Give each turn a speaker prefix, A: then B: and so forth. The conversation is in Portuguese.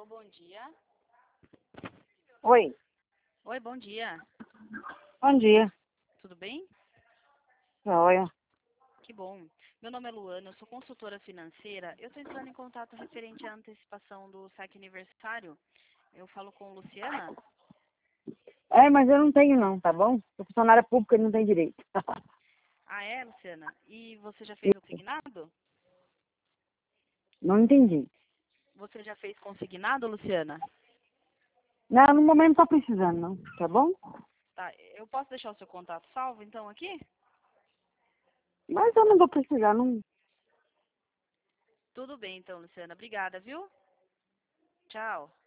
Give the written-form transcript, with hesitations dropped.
A: Alô, bom dia.
B: Oi,
A: Oi, bom dia.
B: bom dia.
A: Tudo bem?
B: Olha,
A: Que bom. Meu nome é Luana, eu sou consultora financeira. Eu estou entrando em contato referente à antecipação do saque aniversário. Eu falo com Luciana.
B: mas eu não tenho não, tá bom? Sou funcionária pública e não tem direito.
A: Ah, é, Luciana? E você já fez consignado?
B: Não entendi.
A: Você já fez consignado, Luciana?
B: Não, no momento não tô precisando não, tá bom?
A: Tá, eu posso deixar o seu contato salvo, então, aqui?
B: Mas eu não vou precisar, não.
A: Tudo bem, então, Luciana. Obrigada, viu? Tchau.